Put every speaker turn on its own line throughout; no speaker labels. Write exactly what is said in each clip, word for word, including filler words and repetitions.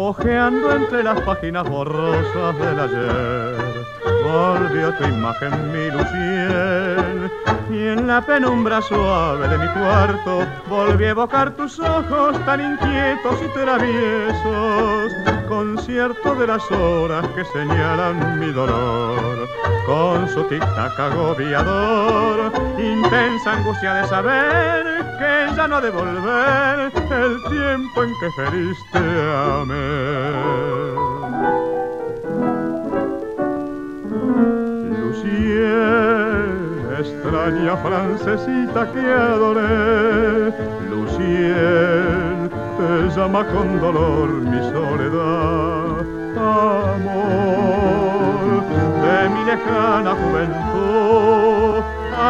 Ojeando entre las páginas borrosas del ayer, volvió tu imagen, mi Luciel, y en la penumbra suave de mi cuarto volví a evocar tus ojos tan inquietos y traviesos, concierto de las horas que señalan mi dolor, con su tic-tac agobiador, intensa angustia de saber que ya no ha de volver el tiempo en que feliz te amé. Luciel, extraña francesita que adoré, Luciel, te llama con dolor mi soledad, amor de mi lejana juventud,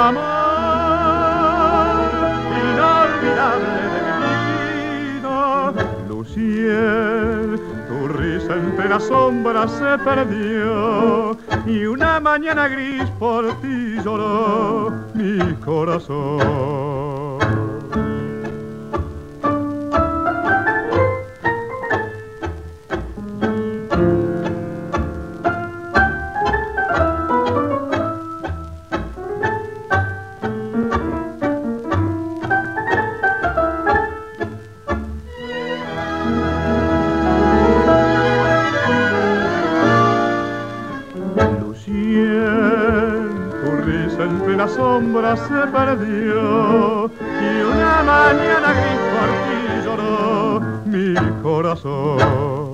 amor inolvidable de mi vida. Luciel, tu risa entre las sombras se perdió y una mañana gris por ti lloró mi corazón. Entre las sombras se perdió y una mañana gris por ti lloró mi corazón.